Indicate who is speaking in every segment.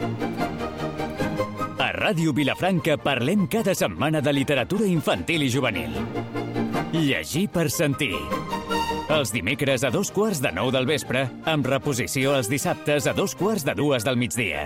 Speaker 1: A Ràdio Vilafranca parlem cada setmana de literatura infantil i juvenil. Llegir per sentir. Els dimecres a 8:45 del vespre, amb reposició els dissabtes a 2:45 del migdia.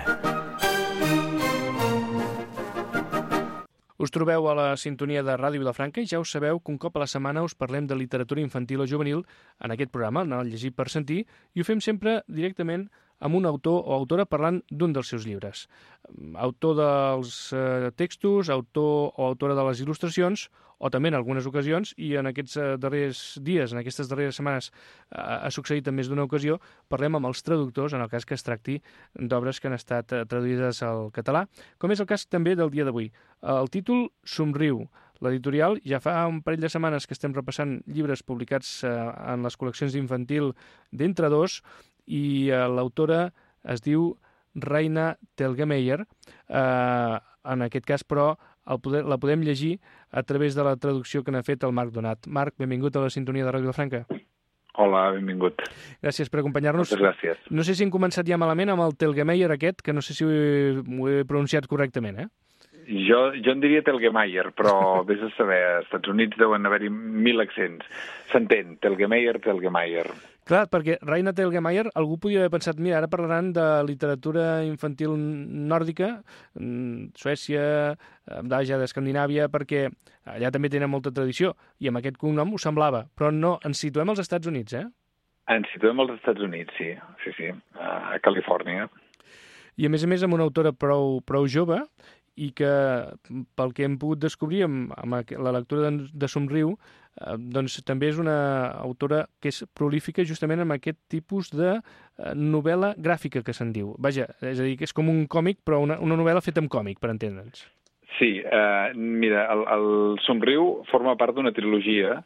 Speaker 2: Us trobeu a la sintonia de Ràdio Vilafranca i ja us sabeu que un cop a la setmana us parlem de literatura infantil o juvenil en aquest programa, en el Llegir per sentir, i ho fem sempre directament amb un autor o autora parlant d'un dels seus llibres. Autor dels textos, autor o autora de les il·lustracions, o també en algunes ocasions, i en aquests darrers dies, en aquestes darreres setmanes, ha succeït en més d'una ocasió, parlem amb els traductors, en el cas que es tracti d'obres que han estat traduïdes al català, com és el cas també del dia d'avui. El títol Somriu. L'editorial ja fa un parell de setmanes que estem repassant llibres publicats en les col·leccions infantil d'Entre Dos, i l'autora es diu Raina Telgemeier. En aquest cas, però, la podem llegir a través de la traducció que n'ha fet el Marc Donat. Marc, benvingut a la sintonia de Ràdio Vilafranca.
Speaker 3: Hola, benvingut.
Speaker 2: Gràcies per acompanyar-nos.
Speaker 3: Moltes gràcies.
Speaker 2: No sé si hem començat ja malament amb el Telgemeier aquest, que no sé si ho he pronunciat correctament, eh?
Speaker 3: Jo en diria Telgemeier, però vés a saber, als Estats Units deuen haver-hi 1000 accents. S'entén, Telgemeier.
Speaker 2: Clar, perquè Raina Telgemeier, algú podia haver pensat, mira, ara parlaran de literatura infantil nòrdica, Suècia, ja d'Escandinàvia, perquè allà també tenen molta tradició, i amb aquest cognom ho semblava, però no, ens situem als Estats Units, eh?
Speaker 3: Ens situem als Estats Units, sí, a Califòrnia.
Speaker 2: I a més amb una autora prou jove, i que, pel que hem pogut descobrir amb la lectura de Somriu, doncs també és una autora que és prolífica justament amb aquest tipus de novel·la gràfica que se'n diu. Vaja, és a dir, que és com un còmic, però una novel·la feta amb còmic, per entendre'ns.
Speaker 3: Sí, mira, el Somriu forma part d'una trilogia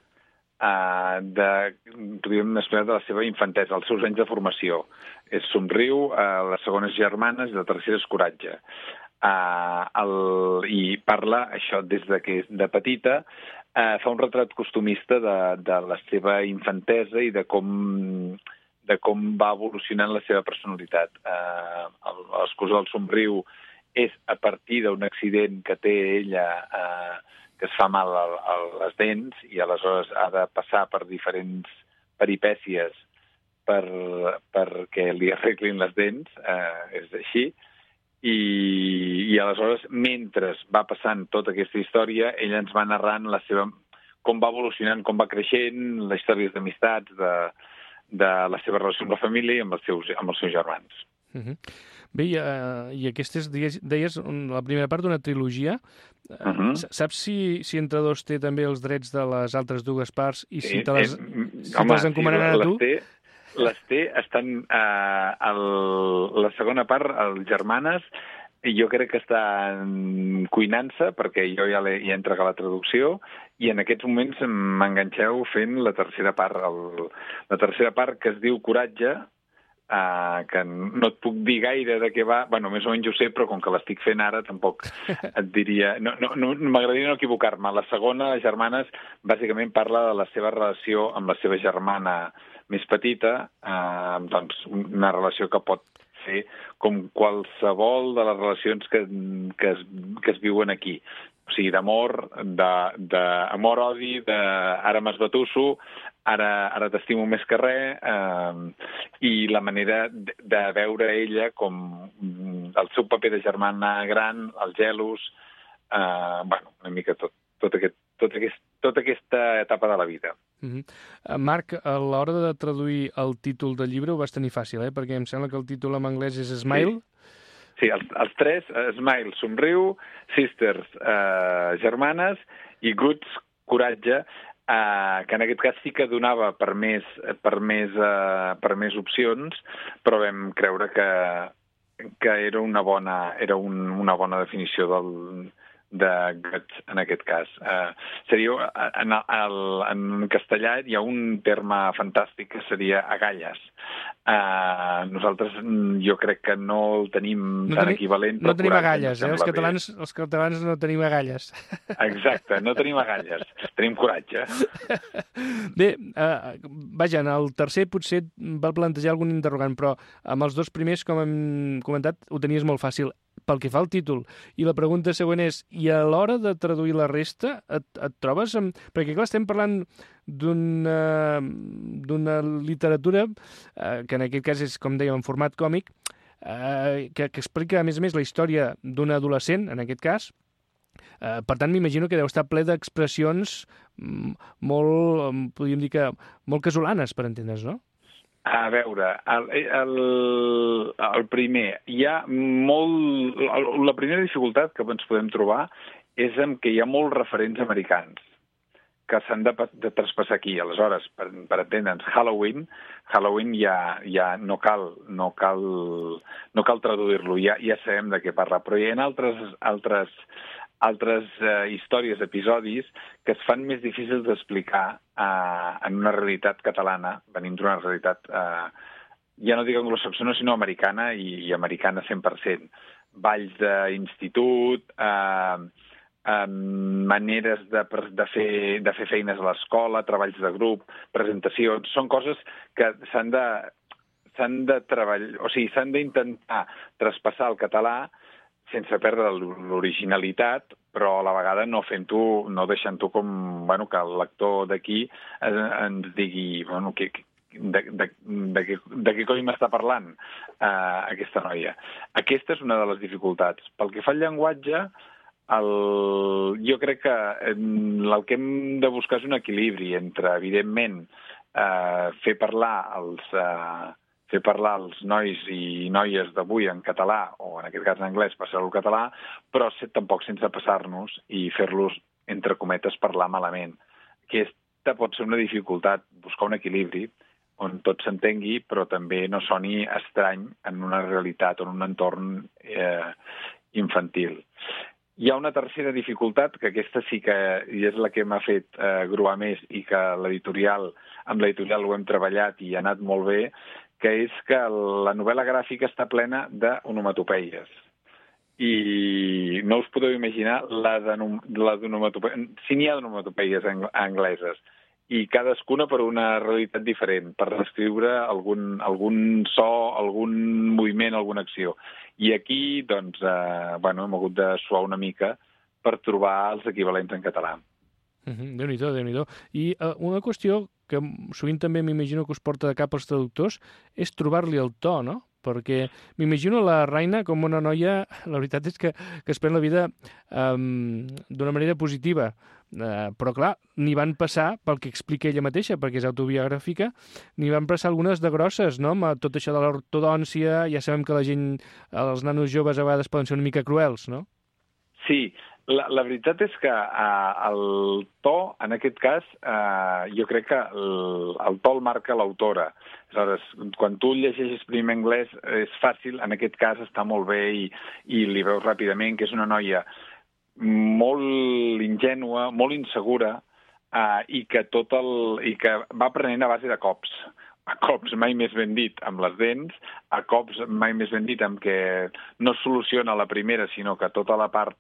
Speaker 3: podríem explicar de la seva infantesa, els seus anys de formació. És Somriu, la segona és Germanes i la tercera és Coratge. I parla, això, des que de petita, fa un retrat costumista de la seva infantesa i de com va evolucionant la seva personalitat. L'excusa del Somriu és a partir d'un accident que té ella, que es fa mal a les dents, i aleshores ha de passar per diferents peripècies perquè li arreglin les dents, és així. I aleshores, mentre va passant tota aquesta història, ella ens va narrant com va evolucionant, com va creixent, les històries d'amistats, de la seva relació amb la família i amb els seus germans.
Speaker 2: Bé, i aquesta és, deies, la primera part d'una trilogia. Saps si Entre Dos té també els drets de les altres dues parts i si te les encomanaran a tu?
Speaker 3: Les té, estan la segona part, el Germanes, jo crec que estan cuinant-se, perquè jo ja he entregat la traducció, i en aquests moments m'enganxeu fent la tercera part. La tercera part, que es diu Coratge, que no et puc dir gaire de què va, bueno, més o menys ho sé, però com que l'estic fent ara tampoc et diria... No, m'agradaria no equivocar-me. La segona, Germanes, bàsicament parla de la seva relació amb la seva germana més petita, doncs una relació que pot ser com qualsevol de les relacions que es viuen aquí. O sigui, d'amor, d'amor-odi, ara m'esbatusso, ara t'estimo més que res, i la manera de veure ella com el seu paper de germana gran, el gelos, una mica tota aquesta etapa de la vida.
Speaker 2: Marc, a l'hora de traduir el títol del llibre ho vas tenir fàcil, perquè em sembla que el títol en anglès és Smile.
Speaker 3: Sí, els tres, Smile, Somriu, Sisters, Germanes, i Goods, Coratge, que en aquest cas sí que donava per més opcions, però vam creure que era una bona definició de Guts, en aquest cas. En castellà hi ha un terme fantàstic que seria agalles, Nosaltres jo crec que no el tenim tan equivalent.
Speaker 2: No tenim agalles, Els catalans no tenim agalles.
Speaker 3: Exacte, no tenim agalles, tenim coratge.
Speaker 2: Bé, vaja, en el tercer potser va plantejar algun interrogant, però amb els dos primers, com hem comentat, ho tenies molt fàcil. Pel que fa al títol. I la pregunta següent és, i a l'hora de traduir la resta, et trobes amb... Perquè, clar, estem parlant d'una literatura que en aquest cas és, com dèiem, en format còmic, que explica, a més, la història d'un adolescent, en aquest cas. Per tant, m'imagino que deu estar ple d'expressions molt, podríem dir que, molt casolanes, per entendre's, no?
Speaker 3: A veure, el primer, hi ha molt... La primera dificultat que ens podem trobar és en què hi ha molts referents americans que s'han de traspassar aquí. Aleshores, per entendre'ns, Halloween ja no cal traduir-lo, ja sabem de què parla, però hi ha altres històries, episodis, que es fan més difícils d'explicar en una realitat catalana, venint d'una realitat, ja no dic anglosaxona, sinó americana, i americana 100%. Balls d'institut, maneres de fer feines a l'escola, treballs de grup, presentacions, són coses que s'han de treballar, o sigui, s'han d'intentar traspassar al català sense perdre l'originalitat, però a la vegada no deixant-ho com, bueno, que el lector d'aquí ens digui, bueno, de què coi m'està parlant aquesta noia. Aquesta és una de les dificultats. Pel que fa al llenguatge, jo crec que el que hem de buscar és un equilibri entre, evidentment, fer parlar els nois i noies d'avui en català, o en aquest cas en anglès, passar-lo al català, però tampoc sense passar-nos i fer-los, entre cometes, parlar malament. Aquesta pot ser una dificultat, buscar un equilibri on tot s'entengui, però també no soni estrany en una realitat o en un entorn infantil. Hi ha una tercera dificultat, que aquesta sí que és la que m'ha fet gruar més i que amb l'editorial ho hem treballat i ha anat molt bé, que és que la novel·la gràfica està plena d'onomatopeies. I no us podeu imaginar la d'onomatopeies, si n'hi ha d'onomatopeies angleses, i cadascuna per una realitat diferent, per descriure algun so, algun moviment, alguna acció. I aquí, doncs, hem hagut de suar una mica per trobar els equivalents en català.
Speaker 2: Déu-n'hi-do, Déu-n'hi-do. I una qüestió que sovint també m'imagino que us porta de cap als traductors és trobar-li el to, no? Perquè m'imagino la Raina com una noia, la veritat és que es pren la vida d'una manera positiva, però clar, n'hi van passar, pel que explica ella mateixa, perquè és autobiogràfica, n'hi van passar algunes de grosses, no? Amb tot això de l'ortodòncia, ja sabem que la gent, els nanos joves a vegades poden ser una mica cruels, no?
Speaker 3: Sí, la veritat és que el to, en aquest cas, jo crec que el to el marca l'autora. Aleshores, quan tu llegeixes primer anglès és fàcil, en aquest cas està molt bé i li veus ràpidament que és una noia molt ingènua, molt insegura i que va aprenent a base de cops. A cops mai més ben dit amb les dents, a cops mai més ben dit amb que no soluciona la primera, sinó que tota la part,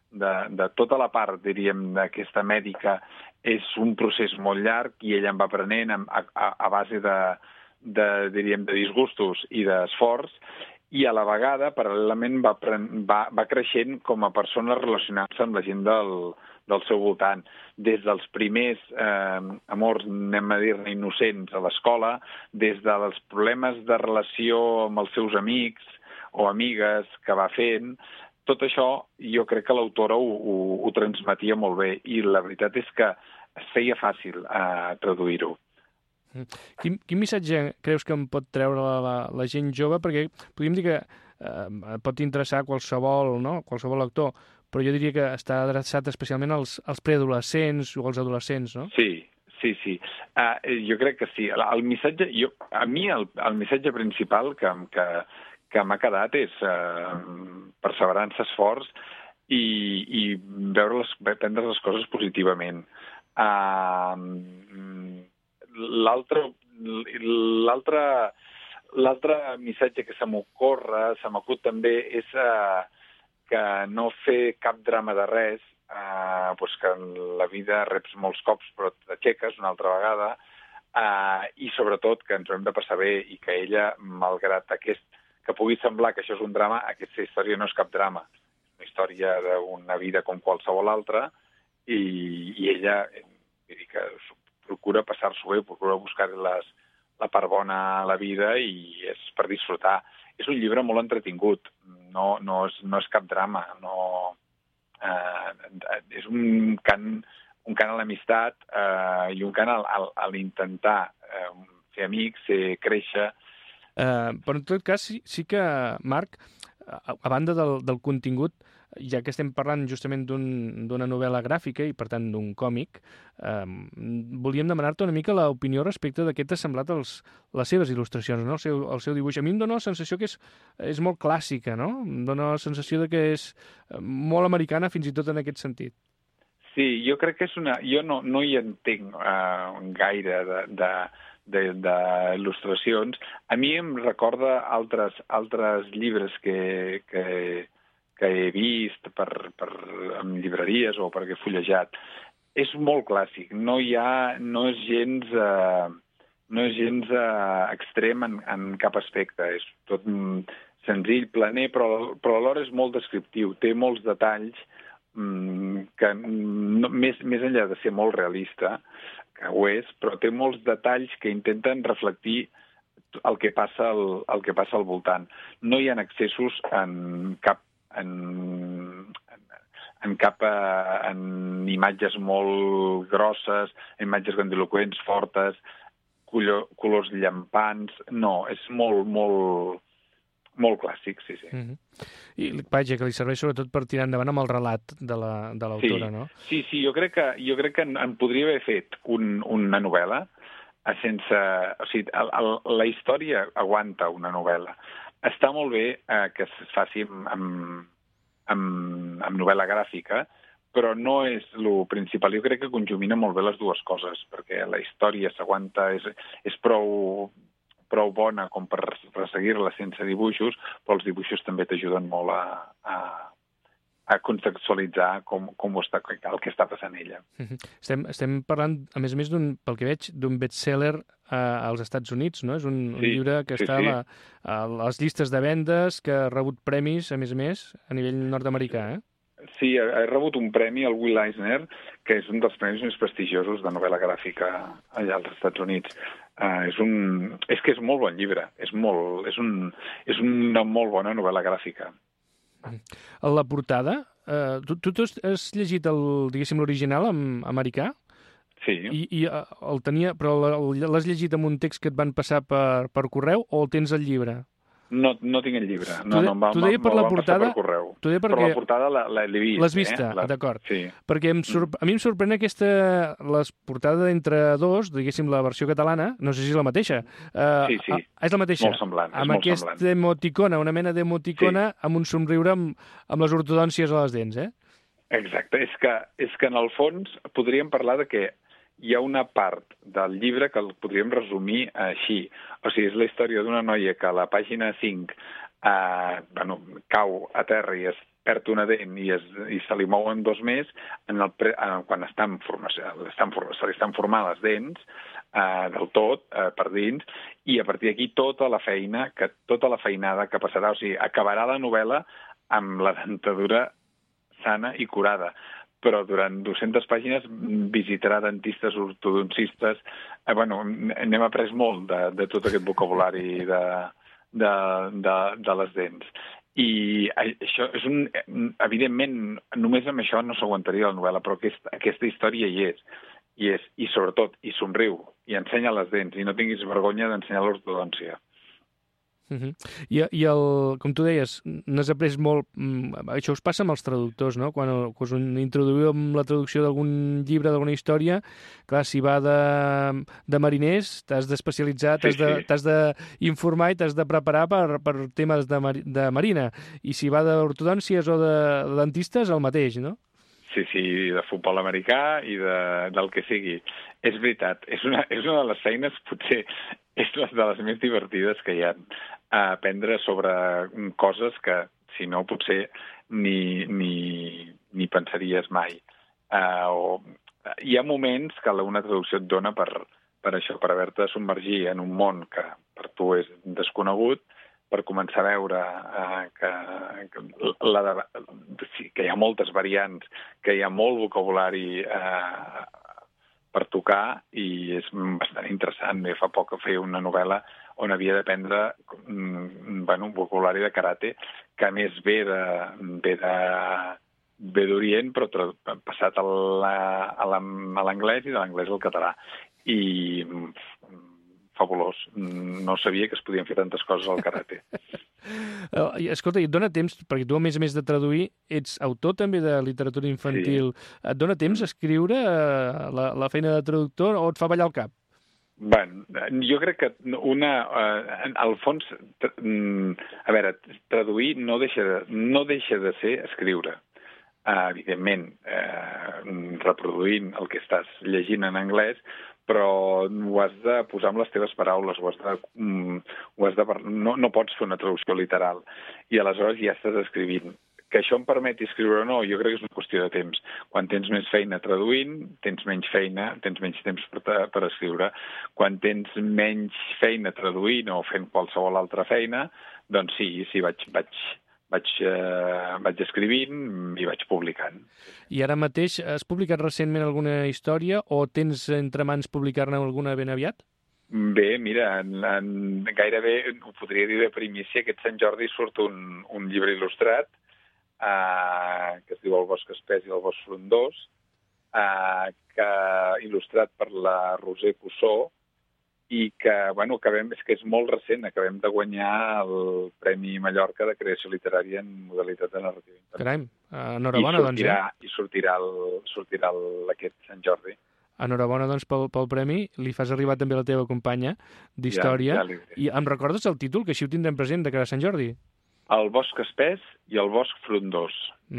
Speaker 3: diríem, d'aquesta mèdica és un procés molt llarg i ella en va aprenent a base diríem, de disgustos i d'esforç, i a la vegada, paral·lelament, va creixent com a persona relacionant-se amb la gent del seu voltant. Des dels primers amors, anem a dir-ne, innocents a l'escola, des dels problemes de relació amb els seus amics o amigues que va fent, tot això jo crec que l'autora ho transmetia molt bé i la veritat és que es feia fàcil traduir-ho.
Speaker 2: Quin missatge creus que em pot treure la gent jove? Perquè podríem dir que pot interessar qualsevol lector, però jo diria que està adreçat especialment als preadolescents o als adolescents, no?
Speaker 3: Sí. Jo crec que sí. El missatge principal que m'ha quedat és perseverança, esforç i prendre les coses positivament. l'altre missatge que se m'acut també, és que no fer cap drama de res, doncs que en la vida reps molts cops però t'aixeques una altra vegada, i sobretot que ens ho hem de passar bé i que ella, malgrat que pugui semblar que això és un drama, aquesta història no és cap drama. És una història d'una vida com qualsevol altra i ella que procura passar-s'ho bé, procura buscar la part bona a la vida i és per disfrutar. És un llibre molt entretingut, no és cap drama, és un cant a l'amistat i un cant a l'intentar fer amics, créixer.
Speaker 2: Però en tot cas sí que, Marc, a banda del contingut, ja que estem parlant justament d'una novel·la gràfica i, per tant, d'un còmic, volíem demanar-te una mica l'opinió respecte de què t'ha semblat les seves il·lustracions, no? el seu dibuix. A mi em dóna la sensació que és molt clàssica, no? Em dóna la sensació de que és molt americana fins i tot en aquest sentit.
Speaker 3: Sí, jo crec que és Jo no hi entenc gaire d'il·lustracions. A mi em recorda altres llibres que he vist en llibreries o perquè he fullejat. És molt clàssic, no és gens extrem en cap aspecte, és tot senzill, planer, però alhora és molt descriptiu, té molts detalls que més enllà de ser molt realista, que ho és, però té molts detalls que intenten reflectir el que passa al voltant. No hi ha excessos en imatges molt grosses, imatges grandiloqüents, fortes, colors llampants. No, és molt clàssic, sí.
Speaker 2: I vaja, que li serveix sobretot per tirar endavant amb el relat de l'autora, no?
Speaker 3: Sí, jo crec que en podria haver fet una novel·la sense... O sigui, la història aguanta una novel·la. Està molt bé que es faci amb novel·la gràfica, però no és el principal. Jo crec que conjumina molt bé les dues coses, perquè la història s'aguanta, és prou bona com per seguir-la sense dibuixos, però els dibuixos també t'ajuden molt a contextualitzar el que està passant ella.
Speaker 2: Estem parlant, a més pel que veig, d'un best-seller als Estats Units, no? És un llibre que està a les llistes de vendes, que ha rebut premis, a més, a nivell nord-americà,
Speaker 3: Sí, ha rebut un premi, el Will Eisner, que és un dels premis més prestigiosos de novel·la gràfica allà als Estats Units. És que és molt bon llibre, és una molt bona novel·la gràfica.
Speaker 2: La portada, tu has llegit l'original americà?
Speaker 3: Sí.
Speaker 2: I el tenia, però l'has llegit amb un text que et van passar per correu o el tens al llibre?
Speaker 3: No tinc el llibre.
Speaker 2: T'ho deia per la portada...
Speaker 3: Per correu. Però la portada l'he vist.
Speaker 2: L'has vista, d'acord.
Speaker 3: Sí.
Speaker 2: Perquè a mi em sorprèn la portada d'Entre dos, diguéssim, la versió catalana, no sé si és la mateixa.
Speaker 3: Sí.
Speaker 2: És la mateixa.
Speaker 3: Molt semblant.
Speaker 2: Amb aquesta emoticona, una mena d'emoticona, amb un somriure amb les ortodòncies a les dents,
Speaker 3: Exacte. És que en el fons podríem parlar de que hi ha una part del llibre que el podríem resumir així. O sigui, és la història d'una noia que a la pàgina 5 cau a terra i es perd una dent i se li mouen dos més quan se li estan formant les dents del tot per dins, i a partir d'aquí tota la feinada que passarà. O sigui, acabarà la novel·la amb la dentadura sana i curada, però durant 200 pàgines visitarà dentistes, ortodoncistes... N'hem après molt de tot aquest vocabulari de les dents. I això és evidentment, només amb això no s'aguantaria la novel·la, però aquesta història hi és. I sobretot, hi somriu, i ensenya les dents, i no tinguis vergonya d'ensenyar l'ortodòncia.
Speaker 2: I com tu deies, n'has après molt... Això us passa amb els traductors, no? Quan us introduïu amb la traducció d'algun llibre, d'alguna història, clar, si va de mariners, t'has d'especialitzar, t'has d'informar i t'has de preparar per temes de marina. I si va d'ortodòncies o de dentistes, el mateix, no?
Speaker 3: de futbol americà i del que sigui. És veritat, és una de les feines, potser és una de les més divertides que hi ha, a aprendre sobre coses que, si no, potser ni pensaries mai. Hi ha moments que una traducció et dona per això, per haver-te de submergir en un món que per tu és desconegut, per començar a veure que hi ha moltes variants, que hi ha molt vocabulari per tocar, i és bastant interessant. Fa poc que feia una novel·la on havia d'aprendre un vocabulari de karate, que a més ve d'Orient, però passat a l'anglès i de l'anglès al català. I fabulós. No sabia que es podien fer tantes coses al karate.
Speaker 2: Escolta, i et dona temps, perquè tu, a més de traduir, ets autor també de literatura infantil. Sí. Et dona temps a escriure la feina de traductor o et fa ballar el cap?
Speaker 3: Bueno, jo crec que al fons, a veure, traduir no deixa de ser escriure. Evidentment, reproduint el que estàs llegint en anglès, però ho has de posar amb les teves paraules, no pots fer una traducció literal, i aleshores ja estàs escrivint. Que això em permeti escriure o no, jo crec que és una qüestió de temps. Quan tens més feina traduint, tens menys feina, tens menys temps per escriure. Quan tens menys feina traduint o fent qualsevol altra feina, doncs sí, vaig escrivint i vaig publicant.
Speaker 2: I ara mateix has publicat recentment alguna història o tens entre mans publicar-ne alguna ben aviat?
Speaker 3: Bé, mira, gairebé ho podria dir de primícia, aquest Sant Jordi surt un llibre il·lustrat que es diu El bosc espès i el bosc frondós, il·lustrat per la Roser Cussó, i que, és que és molt recent, acabem de guanyar el Premi Mallorca de Creació Literària en modalitat de narrativa infantil.
Speaker 2: Caram, enhorabona, doncs.
Speaker 3: I sortirà aquest Sant Jordi.
Speaker 2: Enhorabona, doncs, pel premi. Li fas arribar també a la teva companya d'història. Ja. I em recordes el títol, que així ho tindrem present de cara a Sant Jordi?
Speaker 3: El bosc espès i el bosc frondós.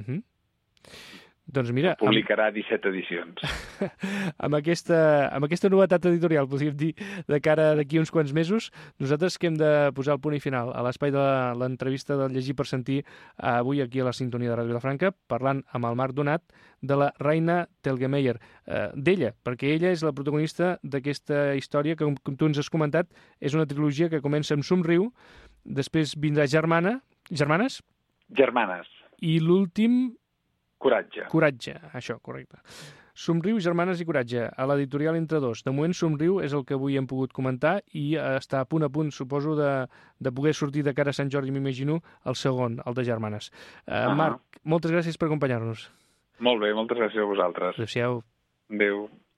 Speaker 2: Doncs mira...
Speaker 3: Publicarà 17 edicions.
Speaker 2: Amb aquesta novetat editorial, podríem dir, de cara d'aquí uns quants mesos, nosaltres que hem de posar el punt i final a l'espai de l'entrevista del Llegir per Sentir, avui aquí a la sintonia de Ràdio Vilafranca, parlant amb el Marc Donat de la Raina Telgemeier. D'ella, perquè ella és la protagonista d'aquesta història que, com tu ens has comentat, és una trilogia que comença amb Somriu, després vindrà Germanes?
Speaker 3: Germanes.
Speaker 2: I l'últim...
Speaker 3: Coratge.
Speaker 2: Coratge, això, correcte. Somriu, Germanes i Coratge, a l'editorial Entre Dos. De moment, Somriu és el que avui hem pogut comentar i està a punt, suposo, de poder sortir de cara a Sant Jordi, m'imagino, el segon, el de Germanes. Marc, moltes gràcies per acompanyar-nos.
Speaker 3: Molt bé, moltes gràcies a vosaltres.
Speaker 2: Adéu-siau.
Speaker 3: Adéu.